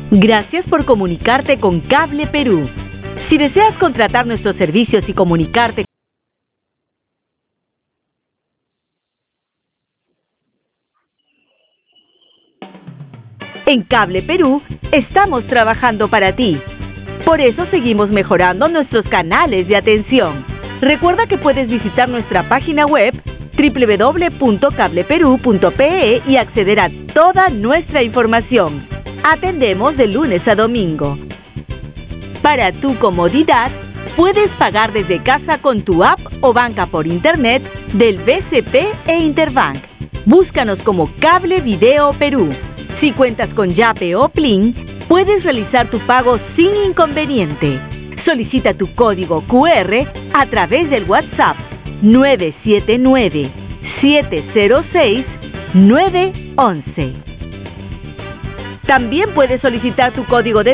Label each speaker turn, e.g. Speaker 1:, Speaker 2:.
Speaker 1: Gracias por comunicarte con Cable Perú. Si deseas contratar nuestros servicios y comunicarte en Cable Perú, estamos trabajando para ti. Por eso seguimos mejorando nuestros canales de atención. Recuerda que puedes visitar nuestra página web www.cableperu.pe y acceder a toda nuestra información. Atendemos de lunes a domingo. Para tu comodidad, puedes pagar desde casa con tu app o banca por internet del BCP e Interbank. Búscanos como Cable Video Perú. Si cuentas con Yape o Plin, puedes realizar tu pago sin inconveniente. Solicita tu código QR a través del WhatsApp 979-706-911. También puedes solicitar tu código de